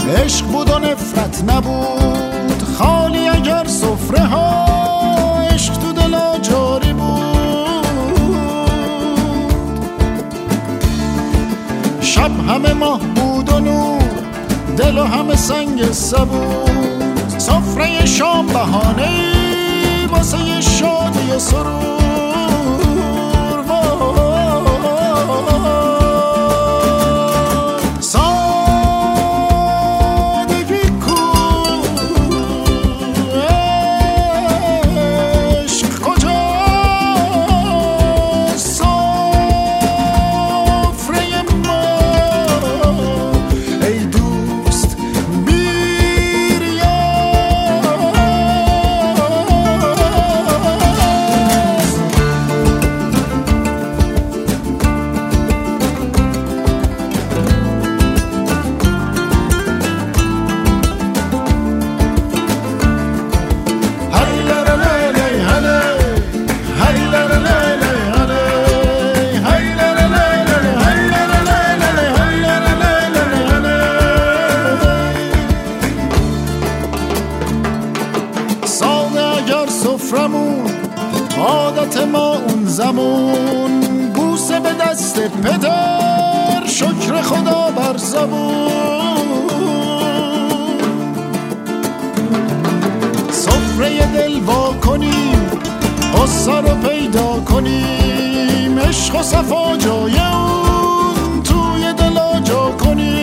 عشق بود و نفرت نبود خالی اگر سفره ها، عشق تو دلا جاری بود. شب همه ماه بود و نور، دل و همه سنگ سبود. سفره شام بهانه‌ای واسه شادی و سرور. عادت ما اون زمان، بوسه به دست پدر، شکر خدا بر زبون. سفره دل وا کنیم، غصه رو پیدا کنیم، عشق و صفا جای اون توی دلا جا کنیم.